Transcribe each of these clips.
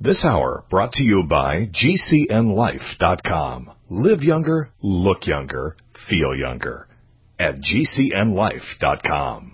This hour brought to you by GCNLife.com. Live younger, look younger, feel younger. At GCNLife.com.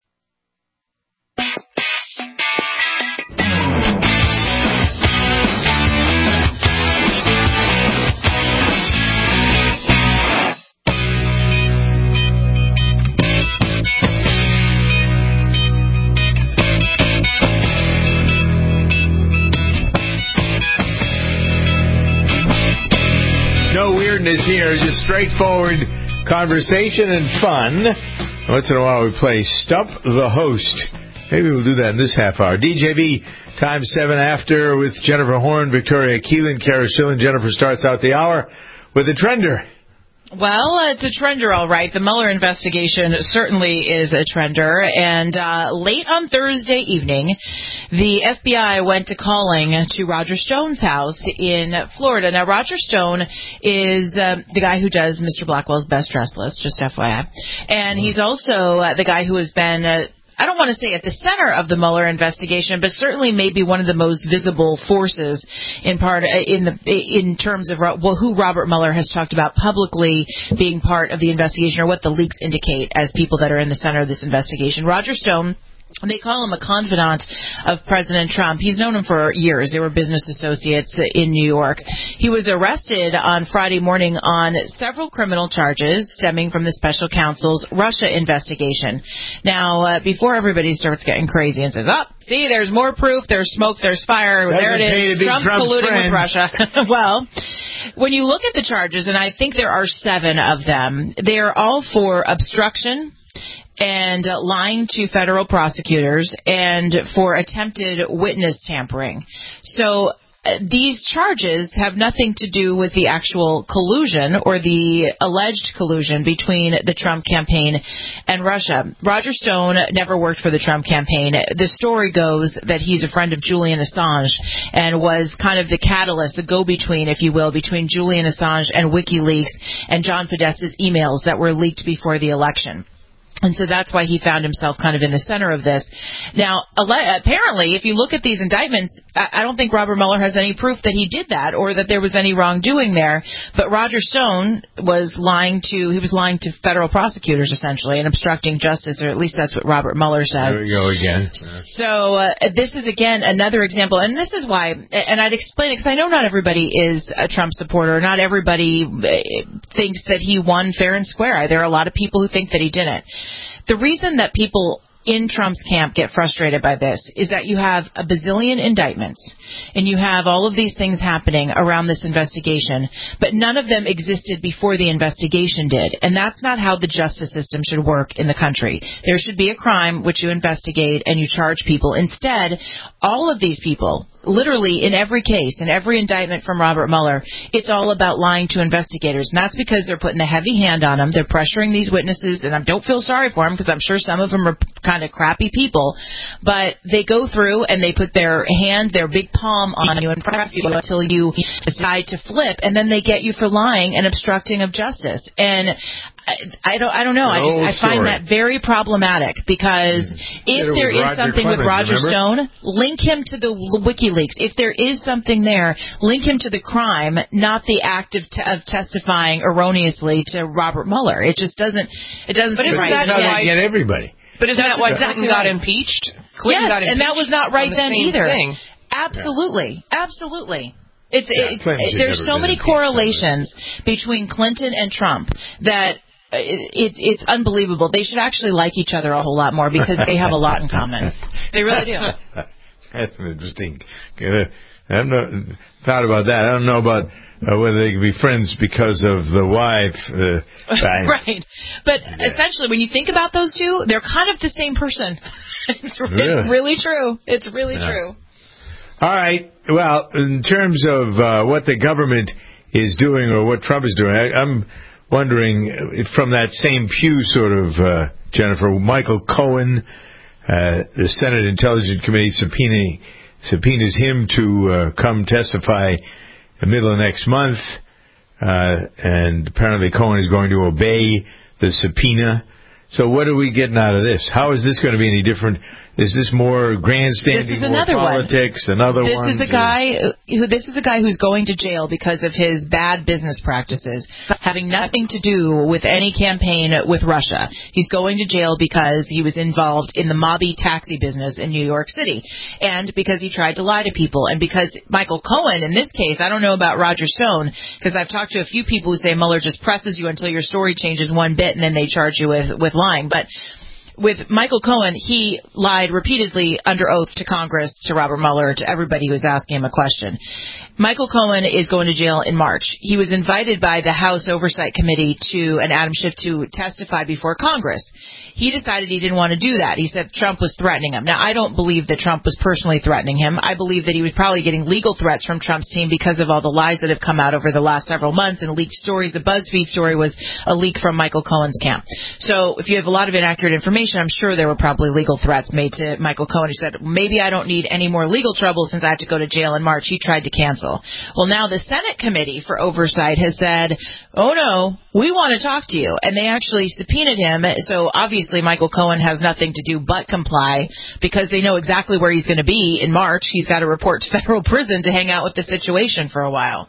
No weirdness here, just straightforward conversation and fun. Once in a while we play Stump the Host. Maybe we'll do that in this half hour. DJB, time 7 after with Jennifer Horn, Victoria Keelan, Kara Schillen. Jennifer starts out the hour with a trender. Well, it's a trender, all right. The Mueller investigation certainly is a trender. And late on Thursday evening, the FBI went to calling to Roger Stone's house in Florida. Now, Roger Stone is the guy who does Mr. Blackwell's Best Dressed List, just FYI. And he's also the guy who has been... I don't want to say at the center of the Mueller investigation, but certainly maybe one of the most visible forces in terms of who Robert Mueller has talked about publicly being part of the investigation, or what the leaks indicate as people that are in the center of this investigation. Roger Stone. They call him a confidant of President Trump. He's known him for years. They were business associates in New York. He was arrested on Friday morning on several criminal charges stemming from the special counsel's Russia investigation. Now, before everybody starts getting crazy and says, see, there's more proof, there's smoke, there's fire, there it is, Trump colluding with Russia. Well, when you look at the charges, and I think there are 7 of them, they are all for obstruction and lying to federal prosecutors, and for attempted witness tampering. So these charges have nothing to do with the actual collusion or the alleged collusion between the Trump campaign and Russia. Roger Stone never worked for the Trump campaign. The story goes that he's a friend of Julian Assange and was kind of the catalyst, the go-between, if you will, between Julian Assange and WikiLeaks and John Podesta's emails that were leaked before the election. And so that's why he found himself kind of in the center of this. Now, apparently, if you look at these indictments, I don't think Robert Mueller has any proof that he did that or that there was any wrongdoing there. But Roger Stone was lying to federal prosecutors, essentially, and obstructing justice, or at least that's what Robert Mueller says. There we go again. So this is, again, another example. And this is why, and I'd explain it, because I know not everybody is a Trump supporter. Not everybody thinks that he won fair and square. There are a lot of people who think that he didn't. The reason that people in Trump's camp get frustrated by this is that you have a bazillion indictments and you have all of these things happening around this investigation, but none of them existed before the investigation did. And that's not how the justice system should work in the country. There should be a crime which you investigate and you charge people. Instead, all of these people, literally in every case, in every indictment from Robert Mueller, it's all about lying to investigators. And that's because they're putting the heavy hand on them. They're pressuring these witnesses, and I don't feel sorry for them because I'm sure some of them are kind of crappy people. But they go through and they put their hand, their big palm on you and press you until you decide to flip, and then they get you for lying and obstructing of justice. And I don't know. I find that very problematic because if there is something with Roger Stone, link him to the WikiLeaks. If there is something there, link him to the crime, not the act of testifying erroneously to Robert Mueller. It just doesn't. It doesn't. But seem right. That's how they get everybody. But isn't that why Clinton got impeached? Clinton got impeached, and that was not right then either. Thing. Absolutely. There's so many correlations between Clinton and Trump that it's unbelievable. They should actually like each other a whole lot more because they have a lot in common. They really do. That's interesting. I have not thought about that. I don't know about whether they can be friends because of the wife. Right. But essentially, when you think about those two, they're kind of the same person. It's really true. It's really true. All right. Well, in terms of what the government is doing or what Trump is doing, I'm wondering from that same pew sort of, Jennifer, Michael Cohen, the Senate Intelligence Committee subpoenas him to come testify in the middle of next month, and apparently Cohen is going to obey the subpoena. So what are we getting out of this? How is this going to be any different Is this more grandstanding, this is more another politics, another one? This is a guy who's going to jail because of his bad business practices, having nothing to do with any campaign with Russia. He's going to jail because he was involved in the mobby taxi business in New York City, and because he tried to lie to people, and because Michael Cohen, in this case, I don't know about Roger Stone, because I've talked to a few people who say Mueller just presses you until your story changes one bit, and then they charge you with lying. But with Michael Cohen, he lied repeatedly under oath to Congress, to Robert Mueller, to everybody who was asking him a question. Michael Cohen is going to jail in March. He was invited by the House Oversight Committee and Adam Schiff to testify before Congress. He decided he didn't want to do that. He said Trump was threatening him. Now, I don't believe that Trump was personally threatening him. I believe that he was probably getting legal threats from Trump's team because of all the lies that have come out over the last several months and leaked stories. The BuzzFeed story was a leak from Michael Cohen's camp. So if you have a lot of inaccurate information, I'm sure there were probably legal threats made to Michael Cohen. He said, maybe I don't need any more legal trouble since I have to go to jail in March. He tried to cancel. Well, now the Senate Committee for Oversight has said, oh, no, we want to talk to you. And they actually subpoenaed him. So obviously Michael Cohen has nothing to do but comply because they know exactly where he's going to be in March. He's got to report to federal prison to hang out with the situation for a while.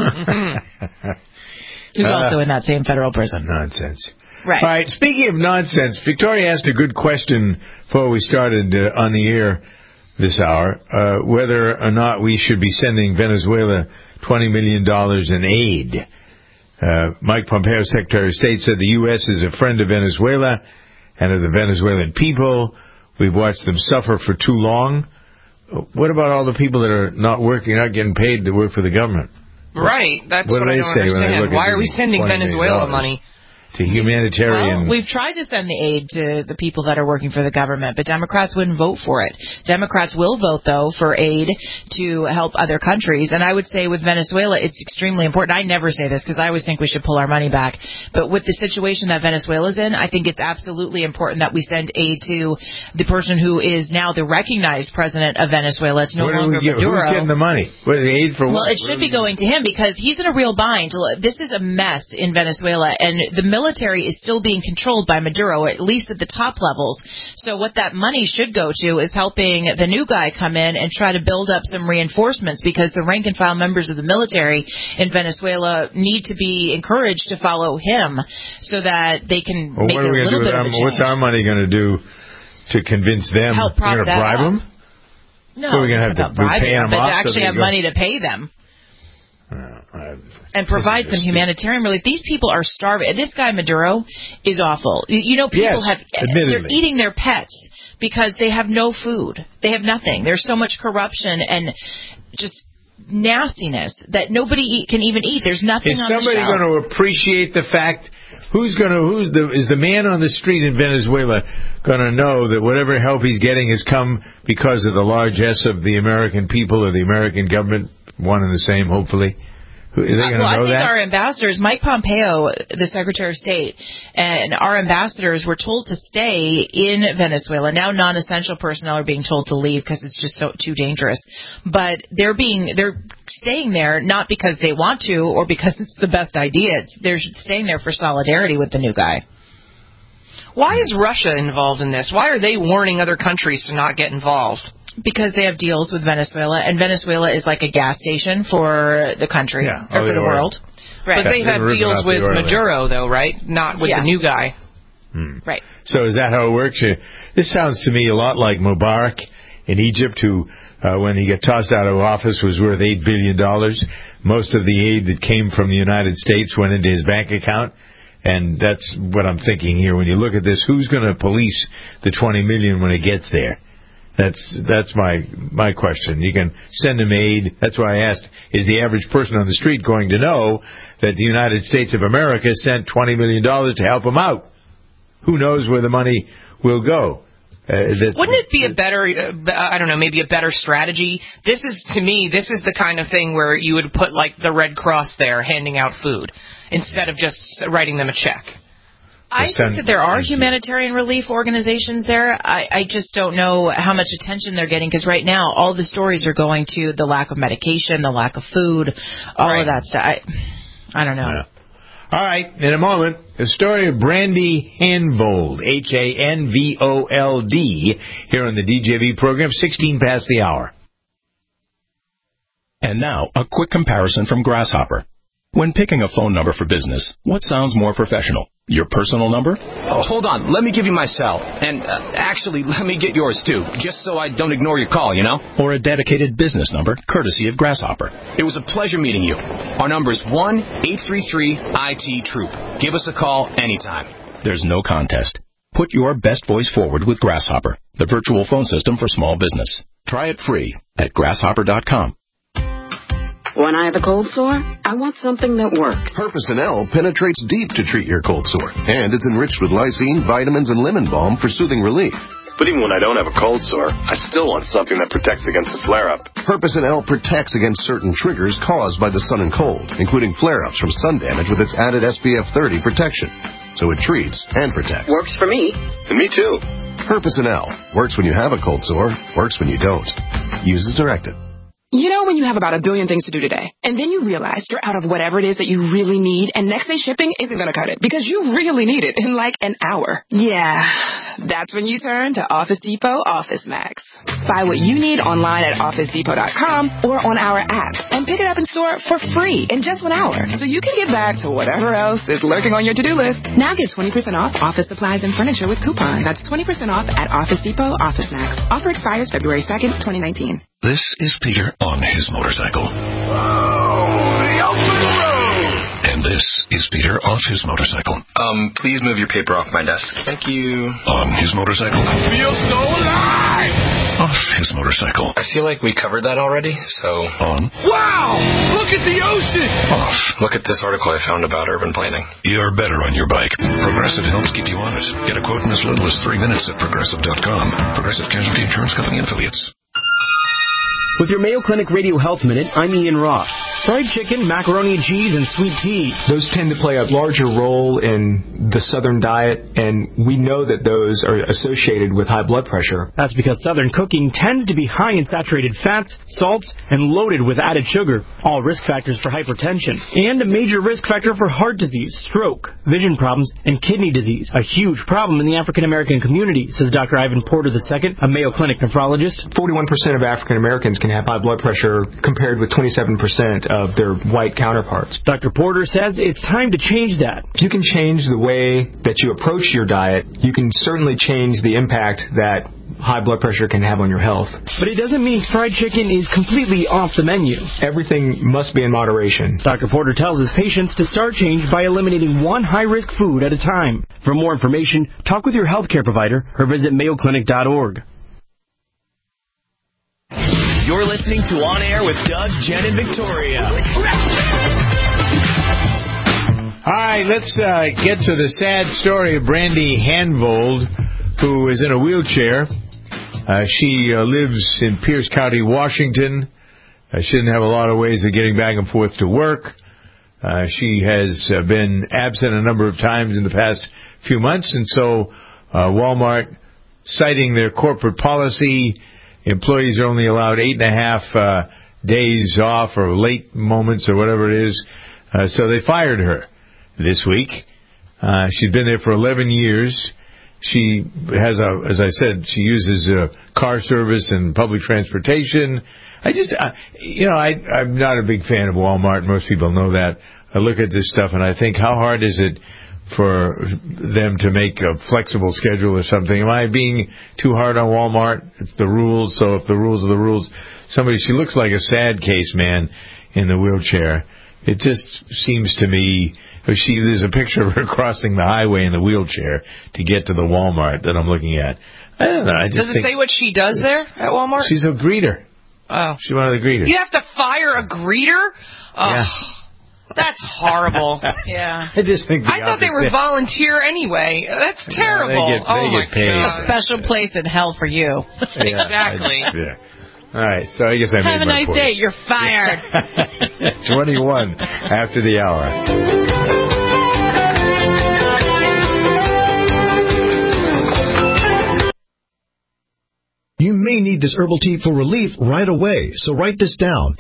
He's also in that same federal prison. Nonsense. Right. All right, speaking of nonsense, Victoria asked a good question before we started on the air this hour, whether or not we should be sending Venezuela $20 million in aid. Mike Pompeo, Secretary of State, said the U.S. is a friend of Venezuela and of the Venezuelan people. We've watched them suffer for too long. What about all the people that are not working, not getting paid to work for the government? Right. That's what I don't understand. Why are we sending Venezuela money? To humanitarian. Well, we've tried to send the aid to the people that are working for the government, but Democrats wouldn't vote for it. Democrats will vote, though, for aid to help other countries. And I would say with Venezuela, it's extremely important. I never say this because I always think we should pull our money back. But with the situation that Venezuela's in, I think it's absolutely important that we send aid to the person who is now the recognized president of Venezuela. It's no longer Maduro. Who's getting the money? What, the aid for what? Well, it should be going to him because he's in a real bind. This is a mess in Venezuela, and the military is still being controlled by Maduro, at least at the top levels. So what that money should go to is helping the new guy come in and try to build up some reinforcements because the rank and file members of the military in Venezuela need to be encouraged to follow him so that they can make a little bit of a change. What's our money going to do to convince them? Help prop that bribe up. them? No, we're going to have to pay them but off to actually have money to pay them. And provide some humanitarian relief. These people are starving. This guy Maduro is awful. You know, people they're eating their pets because they have no food. They have nothing. There's so much corruption and just nastiness that nobody can even eat. There's nothing on the shelf. Is somebody going to appreciate the fact? Is the man on the street in Venezuela going to know that whatever help he's getting has come because of the largesse of the American people or the American government? One and the same, hopefully. Are they going to know that? I think our ambassadors, Mike Pompeo, the Secretary of State, and our ambassadors were told to stay in Venezuela. Now non-essential personnel are being told to leave because it's just too dangerous. But they're staying there not because they want to or because it's the best idea. They're staying there for solidarity with the new guy. Why is Russia involved in this? Why are they warning other countries to not get involved? Because they have deals with Venezuela, and Venezuela is like a gas station for the country, or for the world. Right. But they have deals with Maduro, though, right? Not with the new guy. Right. So is that how it works? This sounds to me a lot like Mubarak in Egypt, who, when he got tossed out of office, was worth $8 billion. Most of the aid that came from the United States went into his bank account. And that's what I'm thinking here. When you look at this, who's going to police the $20 million when it gets there? That's my question. You can send them aid. That's why I asked, is the average person on the street going to know that the United States of America sent $20 million to help them out? Who knows where the money will go? Wouldn't it be a better, maybe a better strategy? This is the kind of thing where you would put, like, the Red Cross there handing out food instead of just writing them a check. I think that there are humanitarian relief organizations there. I just don't know how much attention they're getting because right now all the stories are going to the lack of medication, the lack of food, all of that stuff. I don't know. Yeah. All right, in a moment, the story of Brandy Hanvold, Hanvold, here on the DJV program, 16 past the hour. And now, a quick comparison from Grasshopper. When picking a phone number for business, what sounds more professional? Your personal number? Oh, hold on. Let me give you my cell. And actually, let me get yours, too, just so I don't ignore your call, you know? Or a dedicated business number, courtesy of Grasshopper. It was a pleasure meeting you. Our number is 1-833-IT-TROOP. Give us a call anytime. There's no contest. Put your best voice forward with Grasshopper, the virtual phone system for small business. Try it free at grasshopper.com. When I have a cold sore, I want something that works. Herpecin L penetrates deep to treat your cold sore, and it's enriched with lysine, vitamins, and lemon balm for soothing relief. But even when I don't have a cold sore, I still want something that protects against a flare-up. Herpecin L protects against certain triggers caused by the sun and cold, including flare-ups from sun damage with its added SPF 30 protection. So it treats and protects. Works for me. And me too. Herpecin L works when you have a cold sore, works when you don't. Use as directed. You know when you have about a billion things to do today, and then you realize you're out of whatever it is that you really need, and next day shipping isn't going to cut it because you really need it in like an hour. Yeah, that's when you turn to Office Depot Office Max. Buy what you need online at OfficeDepot.com or on our app, and pick it up in store for free in just 1 hour, so you can get back to whatever else is lurking on your to-do list. Now get 20% off office supplies and furniture with coupon. That's 20% off at Office Depot Office Max. Offer expires February 2nd, 2019. This is Peter on his motorcycle. And this is Peter off his motorcycle. Please move your paper off my desk. Thank you. On his motorcycle. I feel so alive! Off his motorcycle. I feel like we covered that already, so... On. Wow! Look at the ocean! Off. Look at this article I found about urban planning. You're better on your bike. Progressive helps keep you on it. Get a quote in as little as 3 minutes at Progressive.com. Progressive Casualty Insurance Company and Affiliates. With your Mayo Clinic Radio Health Minute, I'm Ian Roth. Fried chicken, macaroni and cheese, and sweet tea. Those tend to play a larger role in the Southern diet, and we know that those are associated with high blood pressure. That's because Southern cooking tends to be high in saturated fats, salts, and loaded with added sugar, all risk factors for hypertension, and a major risk factor for heart disease, stroke, vision problems, and kidney disease. A huge problem in the African American community, says Dr. Ivan Porter II, a Mayo Clinic nephrologist. 41% of African Americans can have high blood pressure compared with 27% of their white counterparts. Dr. Porter says it's time to change that. You can change the way that you approach your diet. You can certainly change the impact that high blood pressure can have on your health. But it doesn't mean fried chicken is completely off the menu. Everything must be in moderation. Dr. Porter tells his patients to start change by eliminating one high-risk food at a time. For more information, talk with your healthcare provider or visit mayoclinic.org. You're listening to On Air with Doug, Jen, and Victoria. All right, let's get to the sad story of Brandy Hanvold, who is in a wheelchair. She lives in Pierce County, Washington. She didn't have a lot of ways of getting back and forth to work. She has been absent a number of times in the past few months, and so Walmart, citing their corporate policy, employees are only allowed 8.5 days off or late moments or whatever it is. So they fired her this week. She's been there for 11 years. She has as I said, she uses car service and public transportation. I'm not a big fan of Walmart. Most people know that. I look at this stuff and I think, how hard is it for them to make a flexible schedule or something? Am I being too hard on Walmart? It's the rules, so if the rules are the rules. She looks like a sad case, man, in the wheelchair. It just seems to me, there's a picture of her crossing the highway in the wheelchair to get to the Walmart that I'm looking at. I don't know. Does it say what she does there at Walmart? She's a greeter. Oh. She's one of the greeters. You have to fire a greeter? Oh. Yeah. That's horrible. Yeah. I just think I thought they were volunteer anyway. That's terrible. They get paid. A special place in hell for you. Yeah, exactly. All right, so I guess I made Have a my nice point. day. You're fired. 21 after the hour. You may need this herbal tea for relief right away, so write this down.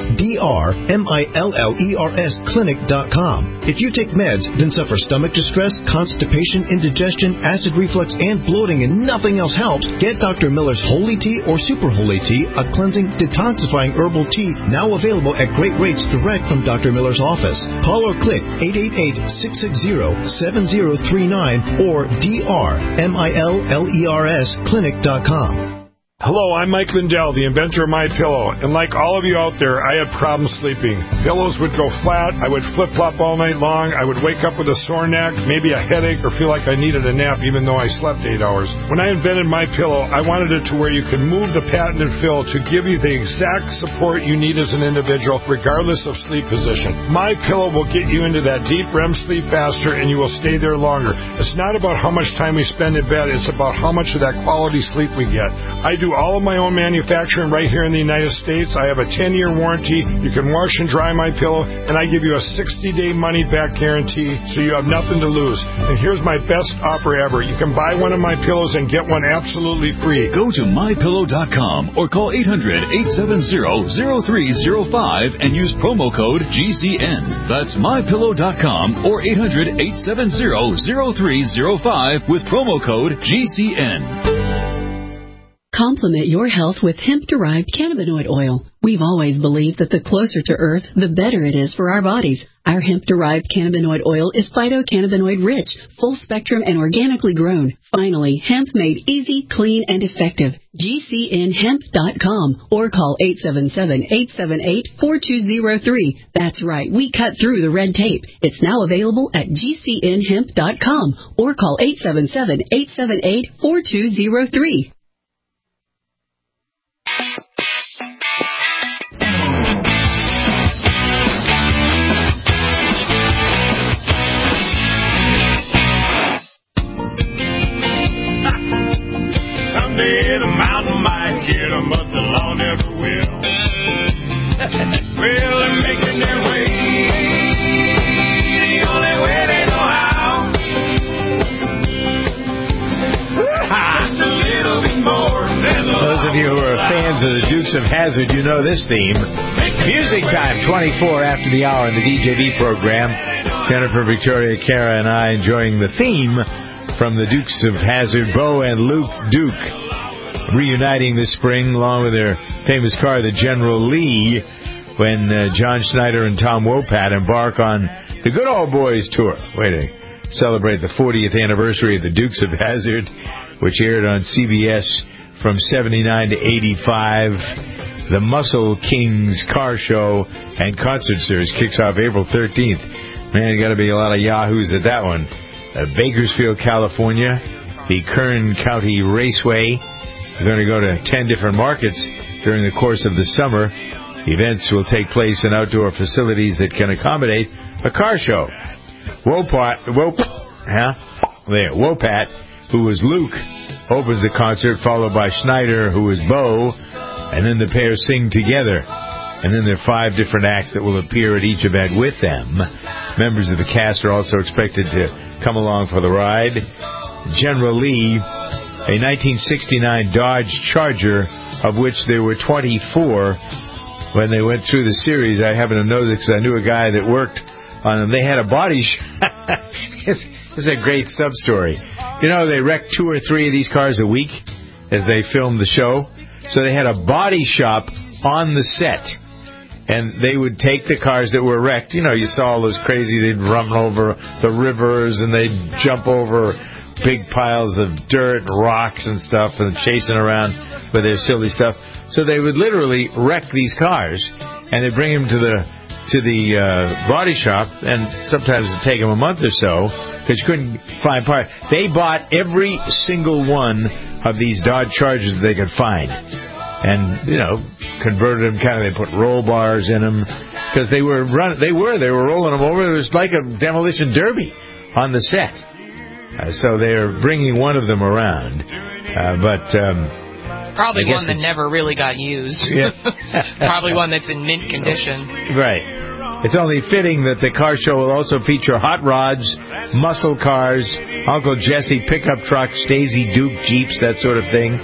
DRMILLERS Clinic.com. If you take meds, then suffer stomach distress, constipation, indigestion, acid reflux, and bloating, and nothing else helps, get Dr. Miller's Holy Tea or Super Holy Tea, a cleansing, detoxifying herbal tea now available at great rates direct from Dr. Miller's office. Call or click 888-660-7039 or DRMILLERS Hello, I'm Mike Lindell, the inventor of MyPillow, and like all of you out there, I had problems sleeping. Pillows would go flat, I would flip-flop all night long, I would wake up with a sore neck, maybe a headache, or feel like I needed a nap even though I slept 8 hours. When I invented MyPillow, I wanted it to where you could move the patented fill to give you the exact support you need as an individual, regardless of sleep position. MyPillow will get you into that deep REM sleep faster, and you will stay there longer. It's not about how much time we spend in bed, it's about how much of that quality sleep we get. I do all of my own manufacturing right here in the United States. I have a 10-year warranty. You can wash and dry MyPillow, and I give you a 60-day money-back guarantee, so you have nothing to lose. And here's my best offer ever. You can buy one of my pillows and get one absolutely free. Go to MyPillow.com or call 800-870-0305 and use promo code GCN. That's MyPillow.com or 800-870-0305 with promo code GCN. Complement your health with hemp-derived cannabinoid oil. We've always believed that the closer to Earth, the better it is for our bodies. Our hemp-derived cannabinoid oil is phytocannabinoid-rich, full-spectrum, and organically grown. Finally, hemp made easy, clean, and effective. GCNhemp.com or call 877-878-4203. That's right, we cut through the red tape. It's now available at GCNhemp.com or call 877-878-4203. Someday the mountain might get them, but the law never will. Well, they're making their way the only way they know how. Just a little bit more than the Those of you who are fans of the Dukes of Hazzard, you know this theme. Music time, 24 after the hour in the DJV program. Jennifer, Victoria, Kara, and I enjoying the theme from the Dukes of Hazzard, Bo and Luke Duke, reuniting this spring along with their famous car, the General Lee, when John Schneider and Tom Wopat embark on the Good Old Boys tour, way to celebrate the 40th anniversary of the Dukes of Hazzard, which aired on CBS from 79 to 85. The Muscle Kings car show and concert series kicks off April 13th. Man, got to be a lot of yahoos at that one. Bakersfield, California, the Kern County Raceway. We're going to go to 10 different markets during the course of the summer. Events will take place in outdoor facilities that can accommodate a car show. Wopat, who was Luke, opens the concert, followed by Schneider, who is Bo, and then the pair sing together. And then there are 5 different acts that will appear at each event with them. Members of the cast are also expected to come along for the ride. General Lee, a 1969 Dodge Charger, of which there were 24 when they went through the series. I happen to know this because I knew a guy that worked on them. They had a body shop. This is a great sub-story. You know, they wrecked 2 or 3 of these cars a week as they filmed the show. So they had a body shop on the set. And they would take the cars that were wrecked. You know, you saw all those crazy, they'd run over the rivers and they'd jump over big piles of dirt and rocks and stuff and chasing around with their silly stuff. So they would literally wreck these cars and they'd bring them to the body shop, and sometimes it'd take them a month or so because you couldn't find parts. They bought every single one of these Dodge Chargers they could find. And, you know, converted them they put roll bars in them because they were rolling them over. It was like a demolition derby on the set. So they're bringing one of them around. Probably one that never really got used. Yeah. Probably one that's in mint condition. Right. It's only fitting that the car show will also feature hot rods, muscle cars, Uncle Jesse pickup trucks, Daisy Duke Jeeps, that sort of thing.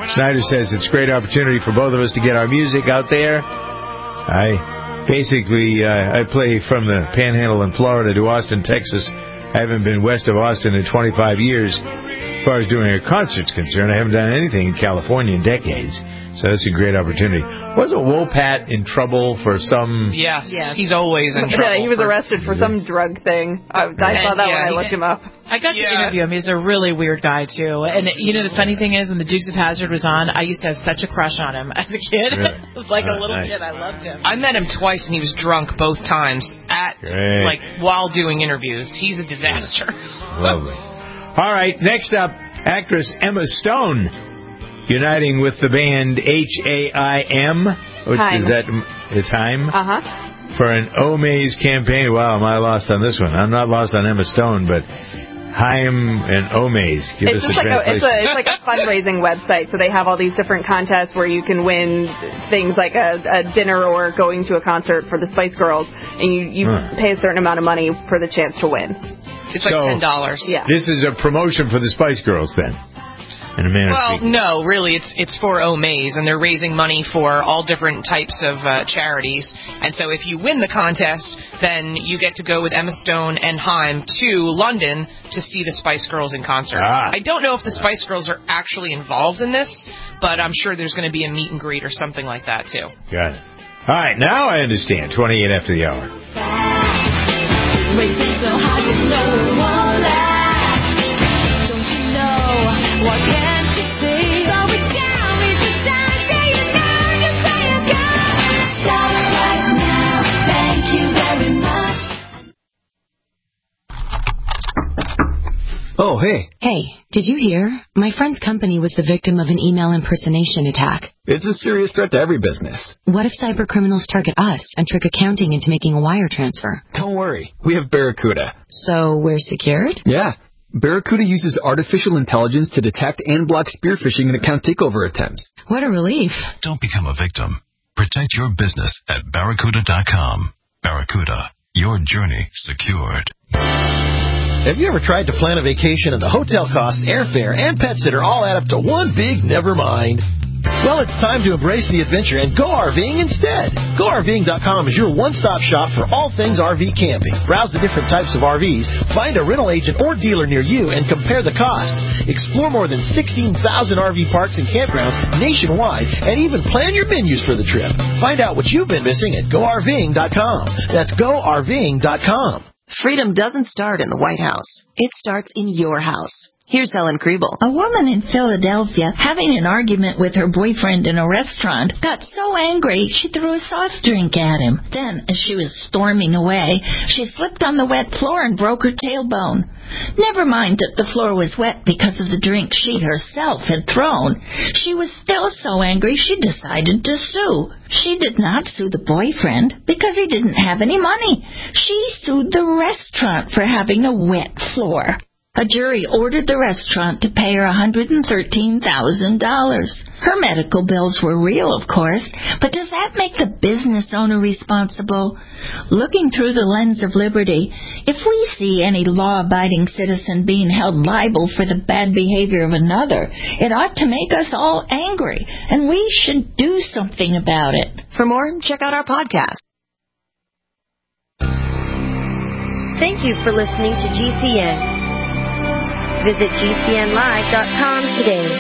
Snyder says it's a great opportunity for both of us to get our music out there. I play from the Panhandle in Florida to Austin, Texas. I haven't been west of Austin in 25 years. As far as doing a concert's concerned, I haven't done anything in California in decades. So that's a great opportunity. Wasn't Wopat in trouble for some... Yes. He's always in trouble. Yeah, he was arrested for some drug thing. I saw that when I looked him up. I got to interview him. He's a really weird guy, too. And, the funny thing is, when the Dukes of Hazzard was on, I used to have such a crush on him as a kid. Really? Like a little kid. I loved him. I met him twice, and he was drunk both times while doing interviews. He's a disaster. Lovely. All right, next up, actress Emma Stone. Uniting with the band H.A.I.M. It's Haim? Uh-huh. For an Omaze campaign. Wow, am I lost on this one? I'm not lost on Emma Stone, but Haim and Omaze. Give us a translation. It's like a fundraising website, so they have all these different contests where you can win things like a dinner or going to a concert for the Spice Girls, and you pay a certain amount of money for the chance to win. It's like $10. Yeah. This is a promotion for the Spice Girls, then? Well, no, really, it's for Omaze, and they're raising money for all different types of charities. And so if you win the contest, then you get to go with Emma Stone and Haim to London to see the Spice Girls in concert. I don't know if the Spice Girls are actually involved in this, but I'm sure there's going to be a meet and greet or something like that, too. Got it. All right, now I understand. 28 after the hour. What can't you see? So it's down with the sun. Say you know, just say you got. Stop right now. Thank you very much. Oh, hey. Hey, did you hear? My friend's company was the victim of an email impersonation attack. It's a serious threat to every business. What if cybercriminals target us and trick accounting into making a wire transfer? Don't worry. We have Barracuda. So we're secured? Yeah. Barracuda uses artificial intelligence to detect and block spear phishing and account takeover attempts. What a relief. Don't become a victim. Protect your business at Barracuda.com. Barracuda, your journey secured. Have you ever tried to plan a vacation and the hotel costs, airfare, and pet sitter all add up to one big never mind? Well, it's time to embrace the adventure and go RVing instead. GoRVing.com is your one-stop shop for all things RV camping. Browse the different types of RVs, find a rental agent or dealer near you, and compare the costs. Explore more than 16,000 RV parks and campgrounds nationwide, and even plan your menus for the trip. Find out what you've been missing at GoRVing.com. That's GoRVing.com. Freedom doesn't start in the White House. It starts in your house. Here's Helen Kriebel. A woman in Philadelphia, having an argument with her boyfriend in a restaurant, got so angry she threw a soft drink at him. Then, as she was storming away, she slipped on the wet floor and broke her tailbone. Never mind that the floor was wet because of the drink she herself had thrown. She was still so angry she decided to sue. She did not sue the boyfriend because he didn't have any money. She sued the restaurant for having a wet floor. A jury ordered the restaurant to pay her $113,000. Her medical bills were real, of course, but does that make the business owner responsible? Looking through the lens of liberty, if we see any law-abiding citizen being held liable for the bad behavior of another, it ought to make us all angry, and we should do something about it. For more, check out our podcast. Thank you for listening to GCN. Visit GCNlive.com today.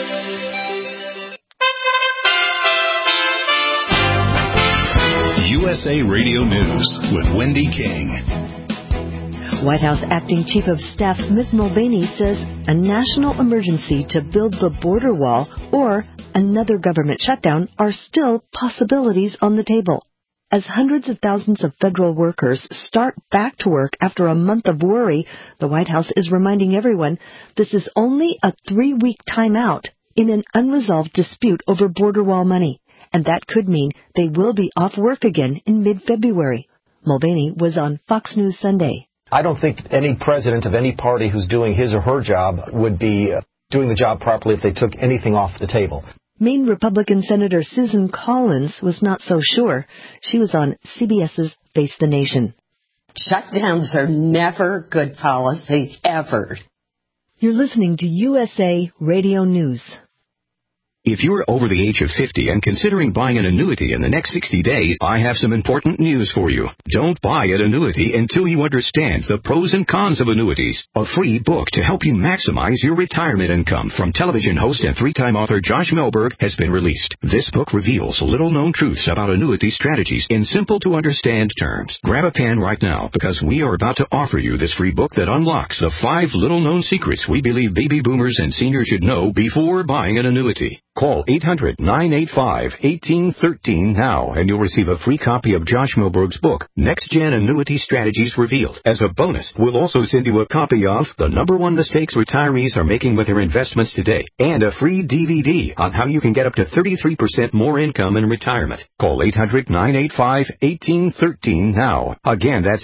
USA Radio News with Wendy King. White House Acting Chief of Staff Mick Mulvaney says a national emergency to build the border wall or another government shutdown are still possibilities on the table. As hundreds of thousands of federal workers start back to work after a month of worry, the White House is reminding everyone this is only a 3-week timeout in an unresolved dispute over border wall money, and that could mean they will be off work again in mid-February. Mulvaney was on Fox News Sunday. I don't think any president of any party who's doing his or her job would be doing the job properly if they took anything off the table. Maine Republican Senator Susan Collins was not so sure. She was on CBS's Face the Nation. Shutdowns are never good policy, ever. You're listening to USA Radio News. If you're over the age of 50 and considering buying an annuity in the next 60 days, I have some important news for you. Don't buy an annuity until you understand the pros and cons of annuities. A free book to help you maximize your retirement income from television host and three-time author Josh Melberg has been released. This book reveals little-known truths about annuity strategies in simple-to-understand terms. Grab a pen right now because we are about to offer you this free book that unlocks the 5 little-known secrets we believe baby boomers and seniors should know before buying an annuity. Call 800-985-1813 now, and you'll receive a free copy of Josh Melberg's book, Next Gen Annuity Strategies Revealed. As a bonus, we'll also send you a copy of The #1 Mistakes Retirees Are Making with Their Investments Today, and a free DVD on how you can get up to 33% more income in retirement. Call 800-985-1813 now. Again, that's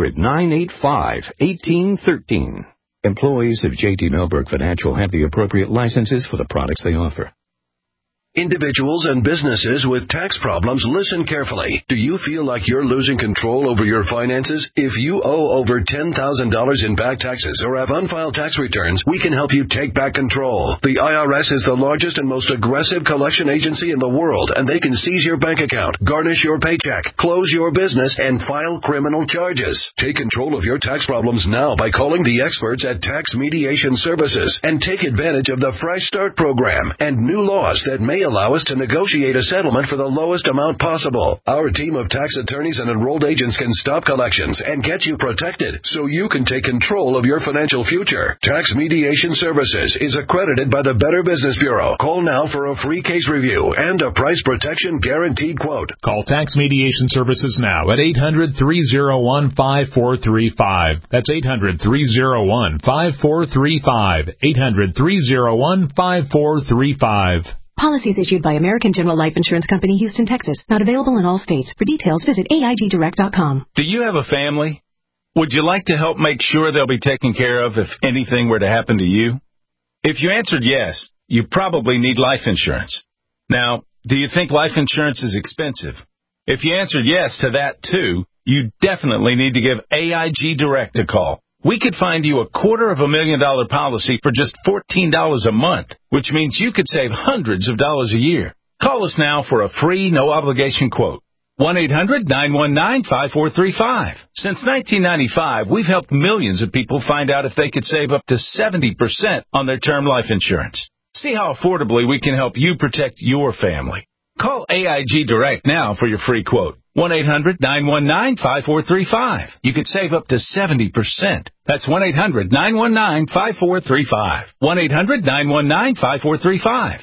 800-985-1813. Employees of J.D. Melberg Financial have the appropriate licenses for the products they offer. Individuals and businesses with tax problems, listen carefully. Do you feel like you're losing control over your finances? If you owe over $10,000 in back taxes or have unfiled tax returns, we can help you take back control. The IRS is the largest and most aggressive collection agency in the world, and they can seize your bank account, garnish your paycheck, close your business, and file criminal charges. Take control of your tax problems now by calling the experts at Tax Mediation Services and take advantage of the Fresh Start program and new laws that may allow us to negotiate a settlement for the lowest amount possible. Our team of tax attorneys and enrolled agents can stop collections and get you protected so you can take control of your financial future. Tax Mediation Services is accredited by the Better Business Bureau. Call now for a free case review and a price protection guaranteed quote. Call Tax Mediation Services now at 800-301-5435. That's 800-301-5435. 800-301-5435. Policies issued by American General Life Insurance Company, Houston, Texas. Not available in all states. For details, visit AIGDirect.com. Do you have a family? Would you like to help make sure they'll be taken care of if anything were to happen to you? If you answered yes, you probably need life insurance. Now, do you think life insurance is expensive? If you answered yes to that too, you definitely need to give AIG Direct a call. We could find you a $250,000 policy for just $14 a month, which means you could save hundreds of dollars a year. Call us now for a free, no-obligation quote. 1-800-919-5435. Since 1995, we've helped millions of people find out if they could save up to 70% on their term life insurance. See how affordably we can help you protect your family. Call AIG Direct now for your free quote. 1-800-919-5435. You could save up to 70%. That's 1-800-919-5435. 1-800-919-5435.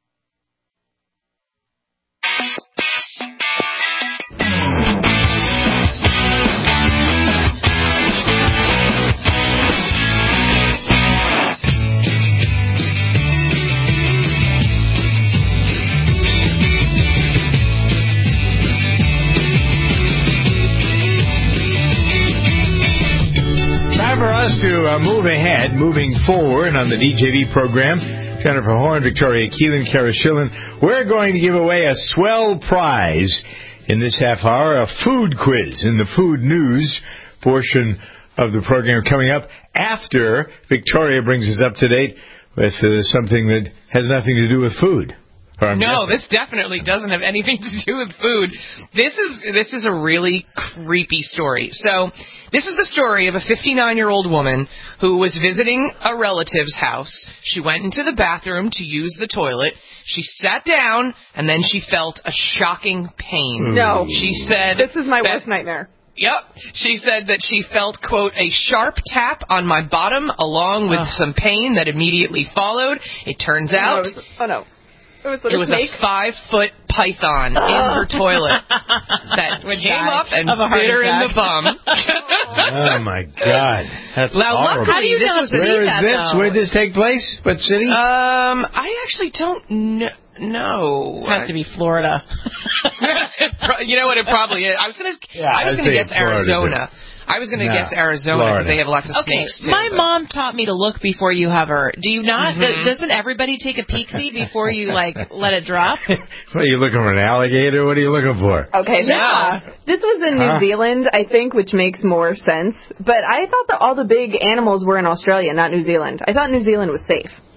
For us to move ahead, moving forward on the DJV program, Jennifer Horn, Victoria Keelan, Kara Schillen, we're going to give away a swell prize in this half hour, a food quiz in the food news portion of the program coming up after Victoria brings us up to date with something that has nothing to do with food. No, this definitely doesn't have anything to do with food. This is a really creepy story. So, this is the story of a 59-year-old woman who was visiting a relative's house. She went into the bathroom to use the toilet. She sat down, and then she felt a shocking pain. No. She said... This is my worst nightmare. Yep. She said that she felt, quote, a sharp tap on my bottom along with some pain that immediately followed. It turns out... It was a 5-foot python in her toilet that came up and bit her in the bum. Oh, my God. That's horrible. Luckily, this was Where is this? Where did this take place? What city? I actually don't know. It has to be Florida. You know what it probably is? I was going to guess Arizona. I was going to guess Arizona because they have lots of snakes, too. My mom taught me to look before you hover. Do you not? Mm-hmm. Doesn't everybody take a peek-see before you, let it drop? What, are you looking for, an alligator? What are you looking for? Okay, this was in New Zealand, I think, which makes more sense. But I thought that all the big animals were in Australia, not New Zealand. I thought New Zealand was safe.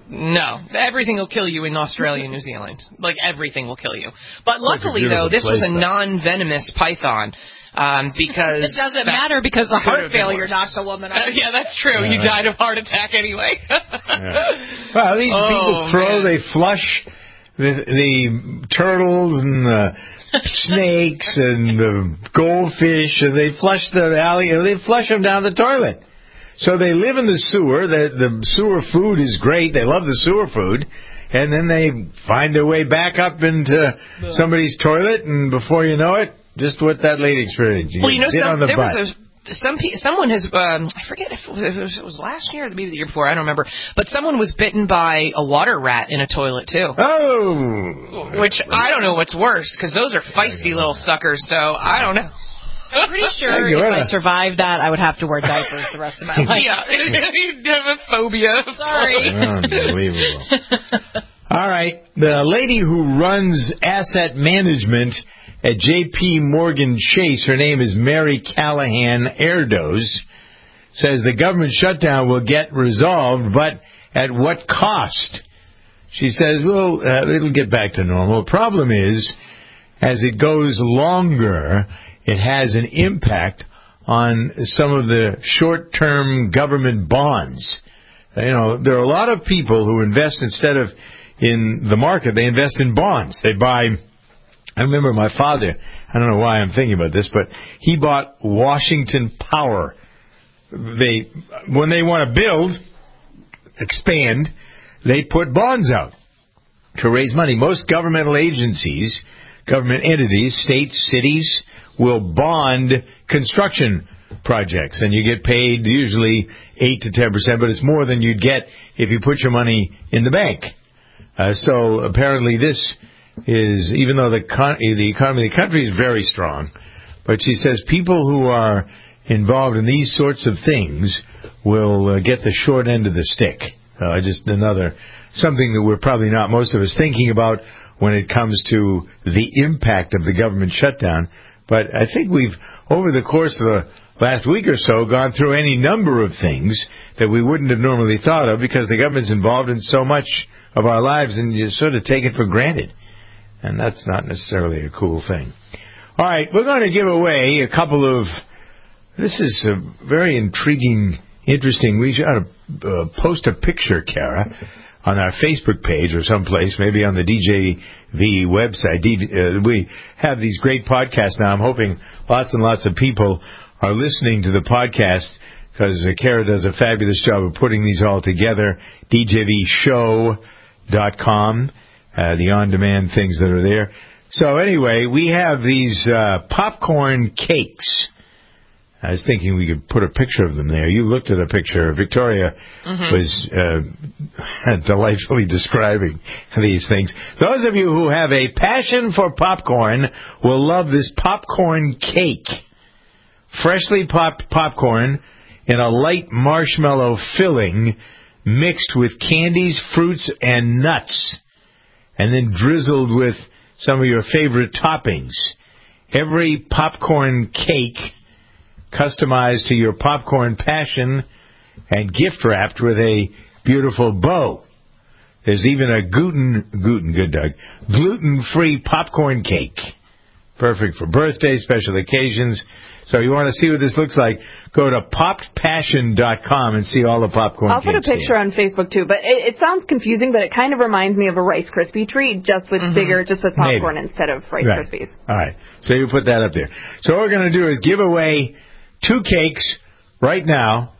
No, everything will kill you in Australia and New Zealand. Like, everything will kill you. But luckily, though, this was a non-venomous python. Because it doesn't matter because the heart failure worse. knocked the woman out. Yeah, that's true. You died of heart attack anyway. Well, these people they flush the turtles and the snakes and the goldfish, and they flush they flush them down the toilet. So they live in the sewer. The sewer food is great. They love the sewer food. And then they find their way back up into somebody's toilet, and before you know it, just what that lady experienced. Well, someone has, I forget if it was last year or maybe the year before, I don't remember, but someone was bitten by a water rat in a toilet, too. Oh! Which, I don't know what's worse, because those are feisty little suckers, so I don't know. I'm pretty sure if I survived that, I would have to wear diapers the rest of my life. Yeah, you'd have a phobia. Sorry. Unbelievable. All right. The lady who runs asset management at J.P. Morgan Chase, her name is Mary Callahan Erdos, says the government shutdown will get resolved, but at what cost? She says, well, it'll get back to normal. The problem is, as it goes longer, it has an impact on some of the short-term government bonds. You know, there are a lot of people who invest instead of in the market, they invest in bonds. They buy, I remember my father, I don't know why I'm thinking about this, but he bought Washington Power. When they want to build, expand, they put bonds out to raise money. Most governmental agencies, government entities, states, cities, will bond construction projects, and you get paid usually 8 to 10%, but it's more than you'd get if you put your money in the bank. So apparently this is, even though the economy of the country is very strong, but she says people who are involved in these sorts of things will get the short end of the stick. Just something that we're probably not most of us thinking about when it comes to the impact of the government shutdown. But I think we've, over the course of the last week or so, gone through any number of things that we wouldn't have normally thought of because the government's involved in so much of our lives, and you sort of take it for granted. And that's not necessarily a cool thing. All right, we're going to give away a couple of... This is a very intriguing, interesting... We should post a picture, Kara, on our Facebook page or someplace, maybe on the DJV website. We have these great podcasts now. I'm hoping lots and lots of people are listening to the podcast because Kara does a fabulous job of putting these all together. DJVshow.com, the on-demand things that are there. So anyway, we have these popcorn cakes. I was thinking we could put a picture of them there. You looked at a picture. Victoria was delightfully describing these things. Those of you who have a passion for popcorn will love this popcorn cake. Freshly popped popcorn in a light marshmallow filling mixed with candies, fruits, and nuts, and then drizzled with some of your favorite toppings. Every popcorn cake customized to your popcorn passion and gift wrapped with a beautiful bow. There's even a gluten-free popcorn cake. Perfect for birthdays, special occasions. So you want to see what this looks like, go to poppedpassion.com and see all the popcorn I'll cakes. put a picture on Facebook, too. But it sounds confusing, but it kind of reminds me of a Rice Krispie treat, just with popcorn instead of Rice Krispies. All right. So you put that up there. So what we're going to do is give away 2 cakes right now,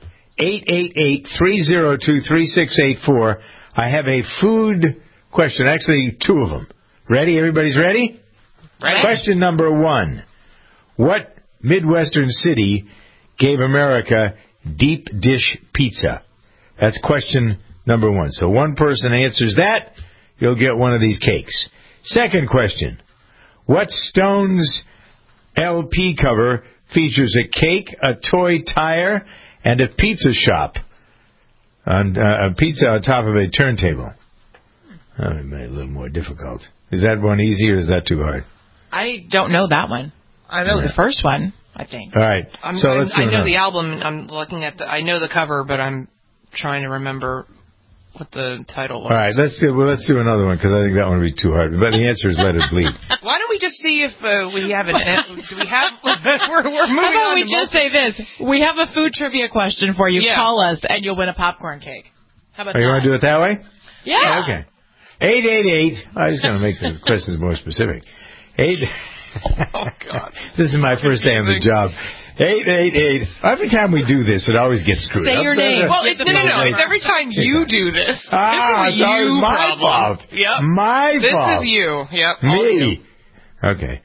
888-302-3684. I have a food question, actually 2 of them. Ready? Everybody's ready? Ready. Question number 1. What Midwestern city gave America deep dish pizza? That's question number 1. So one person answers that, you'll get one of these cakes. Second question. What Stones LP cover features a cake, a toy tire, and a pizza shop? A pizza on top of a turntable. That made it a little more difficult. Is that one easy or is that too hard? I don't know that one. I know the first one, I think. All right. I know the album. I'm looking at I know the cover, but I'm trying to remember what the title was. All right, let's do another one because I think that one would be too hard. But the answer is let it bleed. Why don't we just see if we have an? Do we have? We're moving How about on. we just say this? We have a food trivia question for you. Yeah. Call us and you'll win a popcorn cake. How about You that? want to do it that way? Yeah. Okay. 888. I was going to make the questions more specific. Oh God. This is my first day on the job. 888. Every time we do this, it always gets screwed Say up. your name. Well, no. It's every time you do this. This it's is a always you my problem. fault. Yep. My this fault. This is you. Yep. Me. Okay.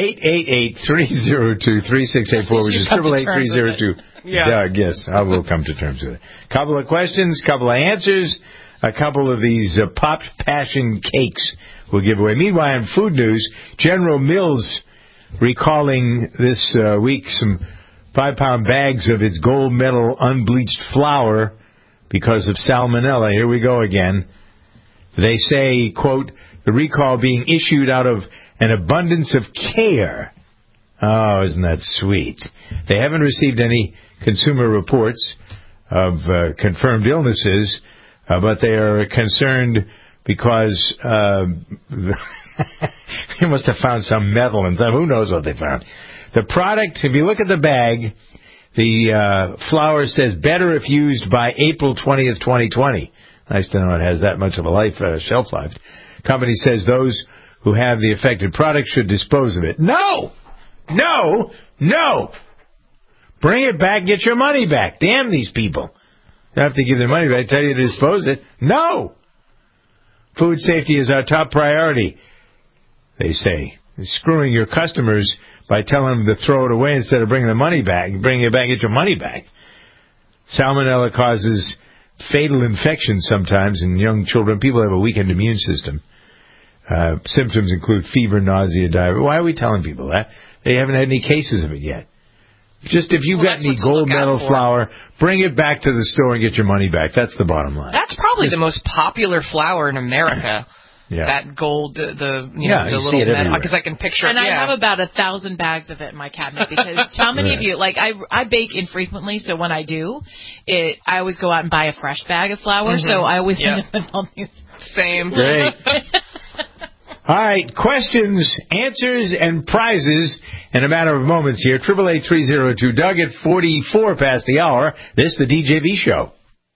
888-302-3684, which is 888-302. Yeah. Yes, I will come to terms with it. Couple of questions, couple of answers, a couple of these Pop Passion cakes we'll give away. Meanwhile, in food news, General Mills recalling this week some 5-pound bags of its gold medal unbleached flour because of salmonella. Here we go again. They say, quote, the recall being issued out of an abundance of care. Oh, isn't that sweet? They haven't received any consumer reports of confirmed illnesses, but they are concerned because they must have found some metal and who knows what they found. The product, if you look at the bag, the flour says better if used by April 20th, 2020. Nice to know it has that much of a shelf life. Company says those who have the affected product should dispose of it. No! Bring it back, get your money back. Damn these people. They have to give their money back, tell you to dispose it. No! Food safety is our top priority, they say. Screwing your customers by telling them to throw it away instead of bringing the money back. Bring it back, get your money back. Salmonella causes fatal infections sometimes in young children. People have a weakened immune system. Symptoms include fever, nausea, diarrhea. Why are we telling people that? They haven't had any cases of it yet. Just if you've got any gold medal flour, bring it back to the store and get your money back. That's the bottom line. That's probably the most popular flour in America. Yeah. That gold, the you little see it metal, everywhere. because I can picture And it. I Yeah. have about 1,000 bags of it in my cabinet because how many of you, like I bake infrequently, so when I do, I always go out and buy a fresh bag of flour, so I always end up with all these. Same. Great. All right, questions, answers, and prizes in a matter of moments here. 888-302-DOUG at 44 past the hour. This is the DJV Show.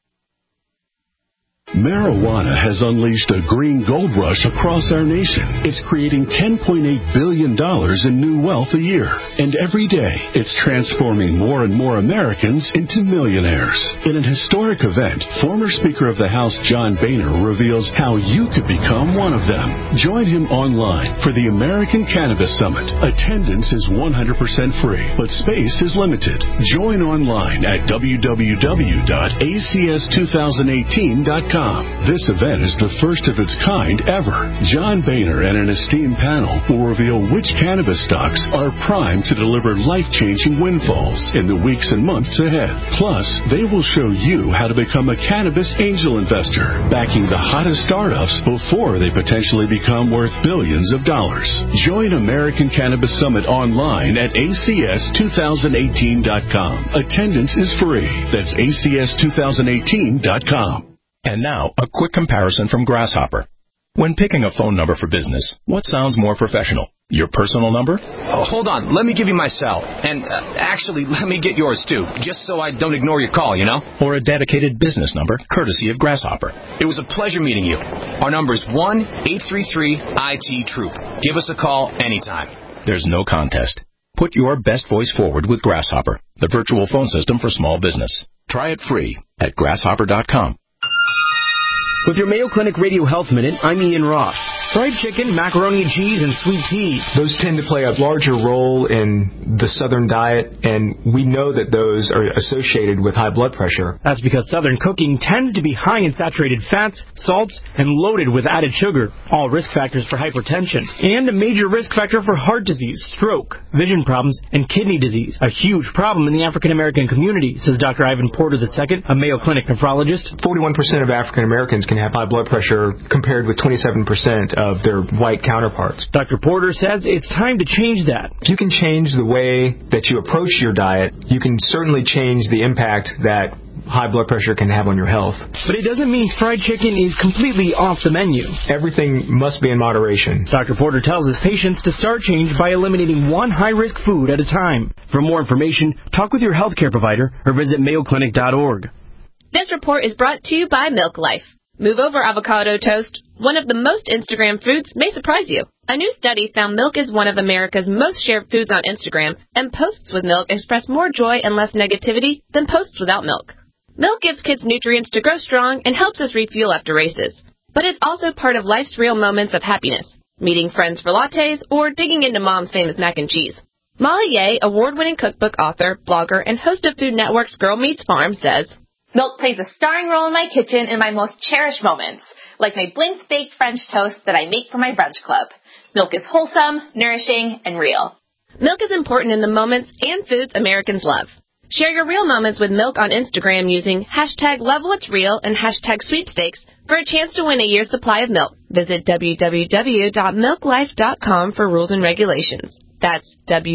Marijuana has unleashed a green gold rush across our nation. It's creating $10.8 billion in new wealth a year. And every day, it's transforming more and more Americans into millionaires. In an historic event, former Speaker of the House John Boehner reveals how you could become one of them. Join him online for the American Cannabis Summit. Attendance is 100% free, but space is limited. Join online at www.acs2018.com. This event is the first of its kind ever. John Boehner and an esteemed panel will reveal which cannabis stocks are primed to deliver life-changing windfalls in the weeks and months ahead. Plus, they will show you how to become a cannabis angel investor, backing the hottest startups before they potentially become worth billions of dollars. Join American Cannabis Summit online at acs2018.com. Attendance is free. That's acs2018.com. And now, a quick comparison from Grasshopper. When picking a phone number for business, what sounds more professional? Your personal number? Oh, hold on. Let me give you my cell. And actually, let me get yours, too, just so I don't ignore your call, you know? Or a dedicated business number, courtesy of Grasshopper. It was a pleasure meeting you. Our number is 1-833-IT-TROOP. Give us a call anytime. There's no contest. Put your best voice forward with Grasshopper, the virtual phone system for small business. Try it free at grasshopper.com. With your Mayo Clinic Radio Health Minute, I'm Ian Roth. Fried chicken, macaroni and cheese, and sweet tea. Those tend to play a larger role in the Southern diet, and we know that those are associated with high blood pressure. That's because Southern cooking tends to be high in saturated fats, salts, and loaded with added sugar, all risk factors for hypertension, and a major risk factor for heart disease, stroke, vision problems, and kidney disease. A huge problem in the African American community, says Dr. Ivan Porter II, a Mayo Clinic nephrologist. 41% of African Americans can have high blood pressure compared with 27% of their white counterparts. Dr. Porter says it's time to change that. If you can change the way that you approach your diet, you can certainly change the impact that high blood pressure can have on your health. But it doesn't mean fried chicken is completely off the menu. Everything must be in moderation. Dr. Porter tells his patients to start change by eliminating one high-risk food at a time. For more information, talk with your healthcare provider or visit mayoclinic.org. This report is brought to you by Milk Life. Move over avocado toast. One of the most Instagram foods may surprise you. A new study found milk is one of America's most shared foods on Instagram, and posts with milk express more joy and less negativity than posts without milk. Milk gives kids nutrients to grow strong and helps us refuel after races. But it's also part of life's real moments of happiness, meeting friends for lattes or digging into mom's famous mac and cheese. Molly Ye, award-winning cookbook author, blogger, and host of Food Network's Girl Meets Farm, says, Milk plays a starring role in my kitchen in my most cherished moments, like my blinked baked French toast that I make for my brunch club. Milk is wholesome, nourishing, and real. Milk is important in the moments and foods Americans love. Share your real moments with Milk on Instagram using hashtag #LoveWhat'sReal and hashtag #sweepstakes for a chance to win a year's supply of milk. Visit www.milklife.com for rules and regulations. That's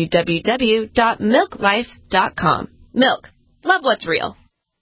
www.milklife.com. Milk. Love what's real.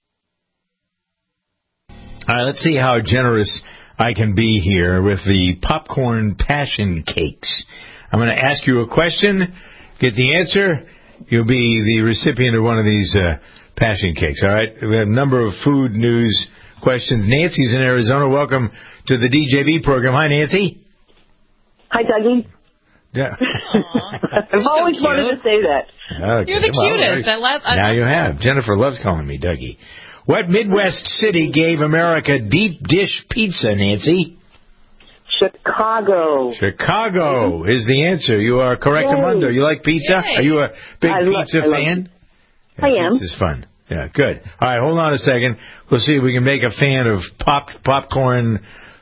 All right, let's see how generous I can be here with the popcorn passion cakes. I'm going to ask you a question, get the answer. You'll be the recipient of one of these passion cakes, all right? We have a number of food news questions. Nancy's in Arizona. Welcome to the DJV program. Hi, Nancy. Hi, Dougie. Yeah. I've always wanted to say that. Okay, You're the cutest. Now you have. Jennifer loves calling me Dougie. What Midwest city gave America deep dish pizza, Nancy? Chicago. Chicago is the answer. You are correct, Armando. You like pizza? Yay. Are you a big pizza fan? I am. Pizza's fun. Yeah, good. All right, hold on a second. We'll see if we can make a fan of popcorn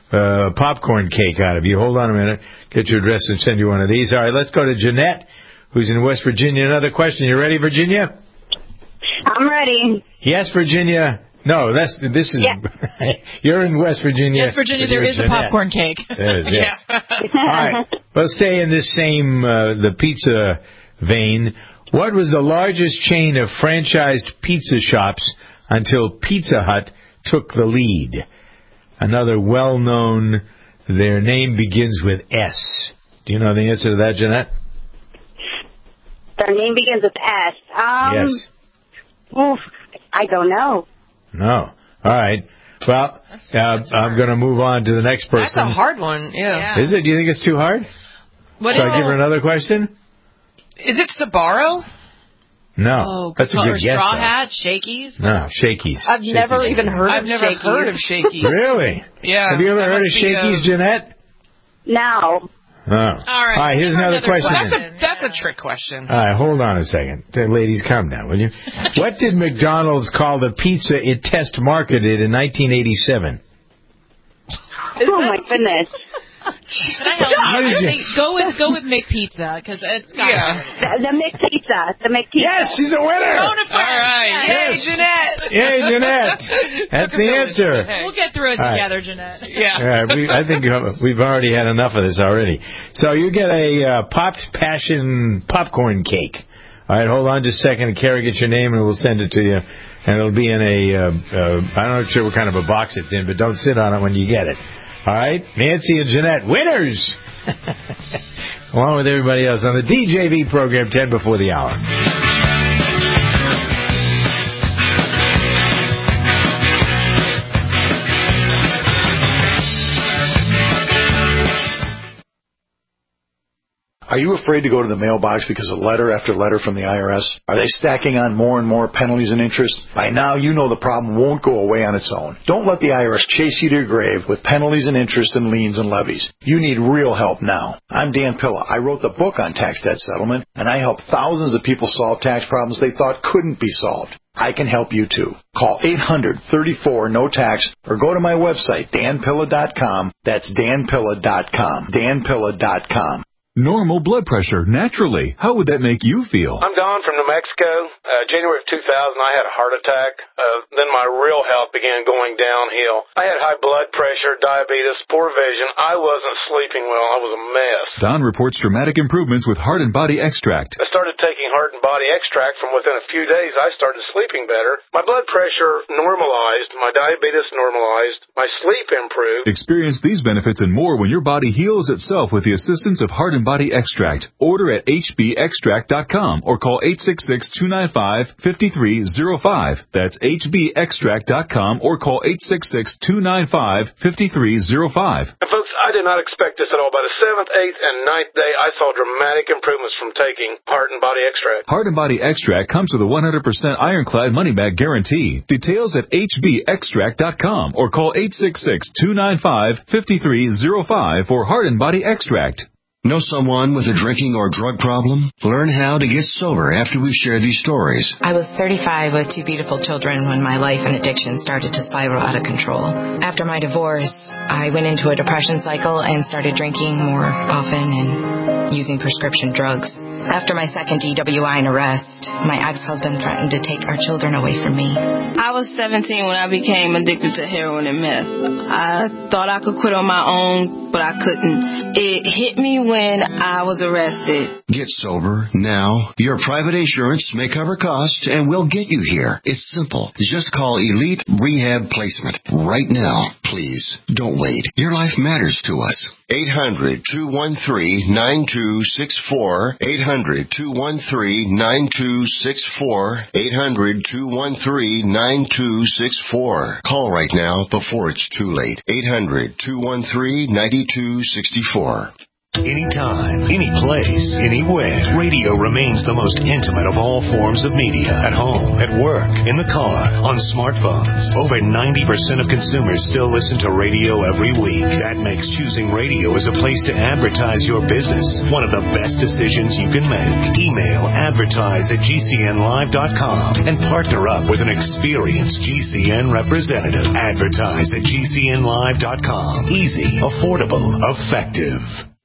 cake out of you. Hold on a minute. Get your address and send you one of these. All right, let's go to Jeanette, who's in West Virginia. Another question. You ready, Virginia? I'm ready. Yes, Virginia. No, this is. Yeah. You're in West Virginia. Yes, Virginia. There is Jeanette. A popcorn cake. There is, yes. All right. Let's stay in this same the pizza vein. What was the largest chain of franchised pizza shops until Pizza Hut took the lead? Another well-known. Their name begins with S. Do you know the answer to that, Jeanette? Their name begins with S. Yes. Oof, I don't know. No. All right. Well, I'm going to move on to the next person. That's a hard one, yeah. Is it? Do you think it's too hard? What Should I give her another question? Is it Sbarro? No. Oh, that's a good guess. Straw Hat, Shakey's? No, Shakey's. I've never even heard of Shakey's. I've never heard of Shakey's. Really? Yeah. Have you ever heard of Shakey's, Jeanette? No. Oh. All right, here's another question. That's a trick question. All right, hold on a second. Ladies, calm down, will you? What did McDonald's call the pizza it test marketed in 1987? Oh, my goodness. Go with McPizza, because it's got the McPizza. The McPizza. Yes, she's a winner. All right. Yes. Yay, Jeanette. Yay, Jeanette. That's the answer. We'll get through it together, Jeanette. Yeah. I think we've already had enough of this already. So you get a popped passion popcorn cake. All right, hold on just a second. Carrie, get your name, and we'll send it to you. And it'll be in I'm not sure what kind of a box it's in, but don't sit on it when you get it. All right, Nancy and Jeanette, winners! Along with everybody else on the DJV program, 10 before the hour. Are you afraid to go to the mailbox because of letter after letter from the IRS? Are they stacking on more and more penalties and interest? By now, you know the problem won't go away on its own. Don't let the IRS chase you to your grave with penalties and interest and liens and levies. You need real help now. I'm Dan Pilla. I wrote the book on tax debt settlement, and I help thousands of people solve tax problems they thought couldn't be solved. I can help you too. Call 800-34-NO-TAX or go to my website, danpilla.com. That's danpilla.com. danpilla.com. normal blood pressure naturally. How would that make you feel? I'm Don from New Mexico. January of 2000, I had a heart attack. Then my real health began going downhill. I had high blood pressure, diabetes, poor vision. I wasn't sleeping well. I was a mess. Don reports dramatic improvements with Heart and Body Extract. I started taking Heart and Body Extract. From within a few days, I started sleeping better. My blood pressure normalized. My diabetes normalized. My sleep improved. Experience these benefits and more when your body heals itself with the assistance of Heart and Body Extract. Order at hbextract.com or call 866-295-5305. That's hbextract.com or call 866-295-5305. And folks, I did not expect this at all. By the 7th, 8th, and 9th day, I saw dramatic improvements from taking Heart and Body Extract. Heart and Body Extract comes with a 100% ironclad money-back guarantee. Details at hbextract.com or call 866-295-5305 for Heart and Body Extract. Know someone with a drinking or drug problem? Learn how to get sober after we share these stories. I was 35 with 2 beautiful children when my life and addiction started to spiral out of control. After my divorce, I went into a depression cycle and started drinking more often and using prescription drugs. After my second DWI and arrest, my ex-husband threatened to take our children away from me. I was 17 when I became addicted to heroin and meth. I thought I could quit on my own, but I couldn't. It hit me when I was arrested. Get sober now. Your private insurance may cover costs and we'll get you here. It's simple. Just call Elite Rehab Placement right now. Please, don't wait. Your life matters to us. 800-213-9264. 800-213-9264. 800-213-9264. Call right now before it's too late. 800-213-9264. Anytime, any place, anywhere, radio remains the most intimate of all forms of media. At home, at work, in the car, on smartphones. Over 90% of consumers still listen to radio every week. That makes choosing radio as a place to advertise your business one of the best decisions you can make. Email advertise@gcnlive.com and partner up with an experienced GCN representative. Advertise at gcnlive.com. Easy, affordable, effective.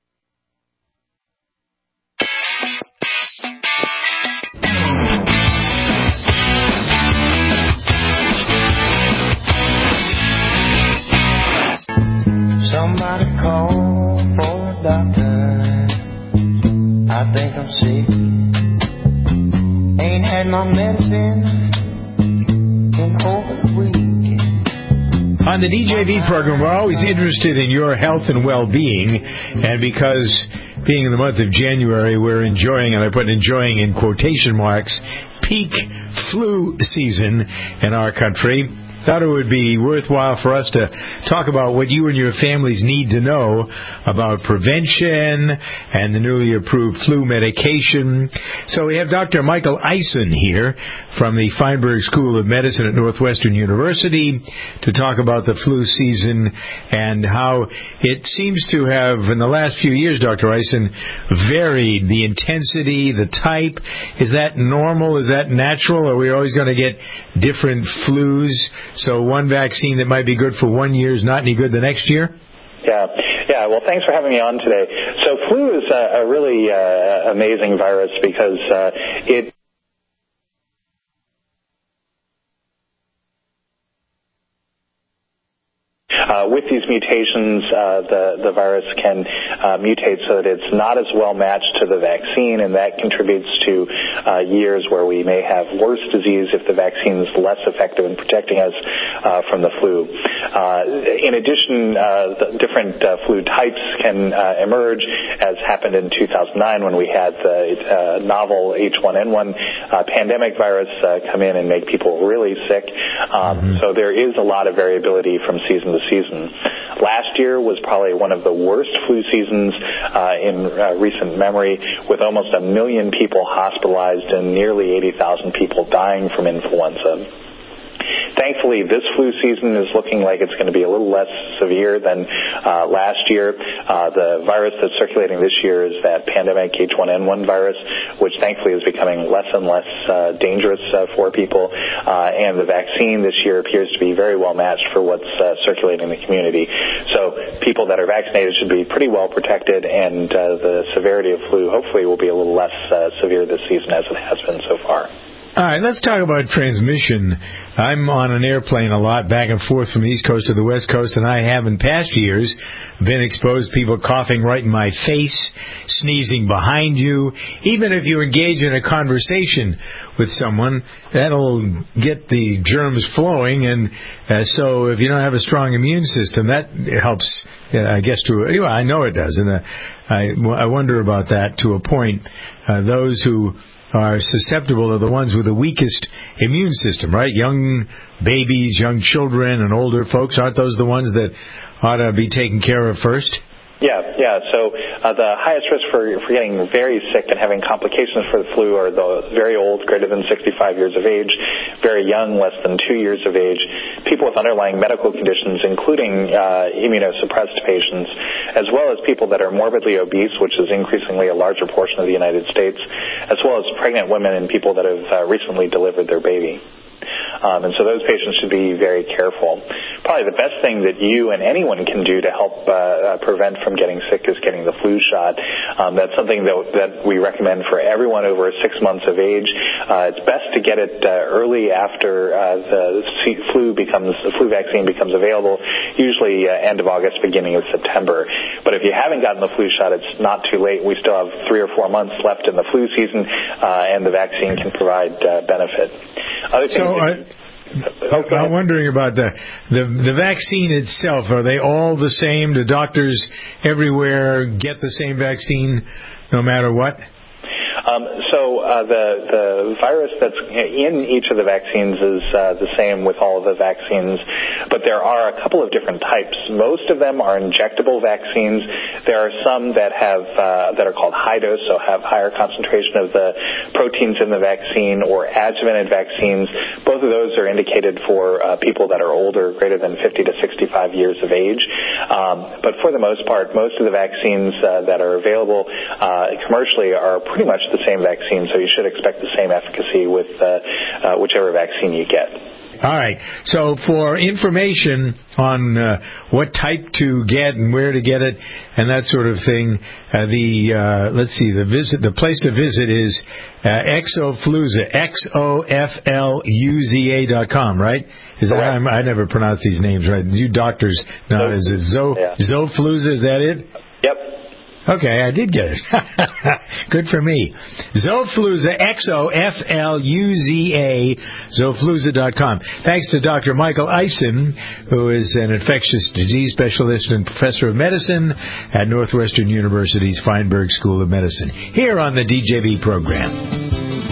Somebody call for a doctor. I think I'm sick. Ain't had my medicine in over a week. On the DJV program, we're always interested in your health and well-being, and because being in the month of January, we're enjoying, and I put enjoying in quotation marks, peak flu season in our country. Thought it would be worthwhile for us to talk about what you and your families need to know about prevention and the newly approved flu medication. So we have Dr. Michael Eisen here from the Feinberg School of Medicine at Northwestern University to talk about the flu season and how it seems to have, in the last few years, Dr. Eisen, varied the intensity, the type. Is that normal? Is that natural? Are we always going to get different flus? So one vaccine that might be good for 1 year is not any good the next year? Yeah. Well, thanks for having me on today. So flu is a really amazing virus because it with these mutations, the virus can mutate so that it's not as well matched to the vaccine, and that contributes to years where we may have worse disease if the vaccine is less effective in protecting us from the flu. In addition, the different flu types can emerge, as happened in 2009 when we had the novel H1N1 pandemic virus come in and make people really sick. So there is a lot of variability from season to season. Last year was probably one of the worst flu seasons in recent memory, with almost 1 million people hospitalized and nearly 80,000 people dying from influenza. Thankfully, this flu season is looking like it's going to be a little less severe than last year. The virus that's circulating this year is that pandemic H1N1 virus, which thankfully is becoming less and less dangerous for people. And the vaccine this year appears to be very well matched for what's circulating in the community. So people that are vaccinated should be pretty well protected, and the severity of flu hopefully will be a little less severe this season as it has been so far. All right, let's talk about transmission. I'm on an airplane a lot, back and forth from the East Coast to the West Coast, and I have in past years been exposed to people coughing right in my face, sneezing behind you. Even if you engage in a conversation with someone, that'll get the germs flowing, and so if you don't have a strong immune system, that helps, I guess, I know it does, and I wonder about that to a point. Those who are susceptible are the ones with the weakest immune system, right? Young babies, young children, and older folks, aren't those the ones that ought to be taken care of first? Yeah. So the highest risk for getting very sick and having complications for the flu are the very old, greater than 65 years of age, very young, less than 2 years of age, people with underlying medical conditions, including immunosuppressed patients, as well as people that are morbidly obese, which is increasingly a larger portion of the United States, as well as pregnant women and people that have recently delivered their baby. And so those patients should be very careful. Probably the best thing that you and anyone can do to help prevent from getting sick is getting the flu shot. That's something that we recommend for everyone over 6 months of age. It's best to get it early after the flu vaccine becomes available, usually end of August, beginning of September. But if you haven't gotten the flu shot, it's not too late. We still have 3 or 4 months left in the flu season, and the vaccine can provide benefit. I'm wondering about the vaccine itself. Are they all the same? Do doctors everywhere get the same vaccine no matter what? The virus that's in each of the vaccines is the same with all of the vaccines, but there are a couple of different types. Most of them are injectable vaccines. There are some that are called high dose, so have higher concentration of the proteins in the vaccine, or adjuvanted vaccines. Both of those are indicated for people that are older, greater than 50 to 65 years of age. But for the most part, most of the vaccines that are available commercially are pretty much the same vaccine, so you should expect the same efficacy with whichever vaccine you get. All right. So for information on what type to get and where to get it and that sort of thing, the place to visit is Xofluza, XOFLUZA.com, right? Is that I never pronounce these names right. You doctors know. Is it Xofluza? Is that it? Yep. Okay, I did get it. Good for me. Xofluza, XOFLUZA, Xofluza.com. Thanks to Dr. Michael Eisen, who is an infectious disease specialist and professor of medicine at Northwestern University's Feinberg School of Medicine, here on the DJV program.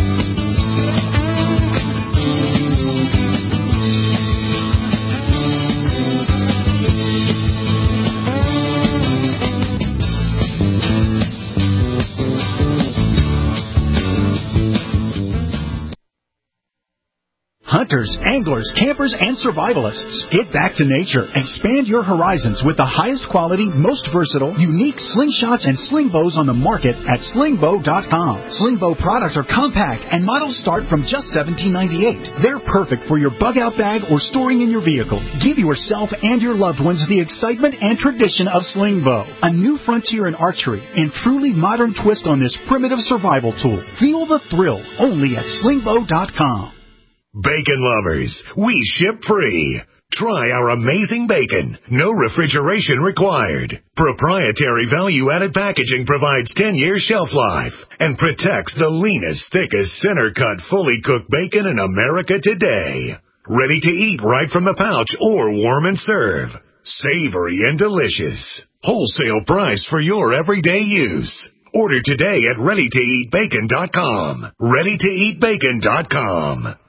Hunters, anglers, campers, and survivalists. Get back to nature. Expand your horizons with the highest quality, most versatile, unique slingshots and sling bows on the market at slingbow.com. Slingbow products are compact and models start from just $17.98. They're perfect for your bug-out bag or storing in your vehicle. Give yourself and your loved ones the excitement and tradition of Slingbow, a new frontier in archery and truly modern twist on this primitive survival tool. Feel the thrill only at slingbow.com. Bacon lovers, we ship free. Try our amazing bacon. No refrigeration required. Proprietary value-added packaging provides 10-year shelf life and protects the leanest, thickest, center-cut, fully cooked bacon in America today. Ready to eat right from the pouch or warm and serve. Savory and delicious. Wholesale price for your everyday use. Order today at ReadyToEatBacon.com. ReadyToEatBacon.com.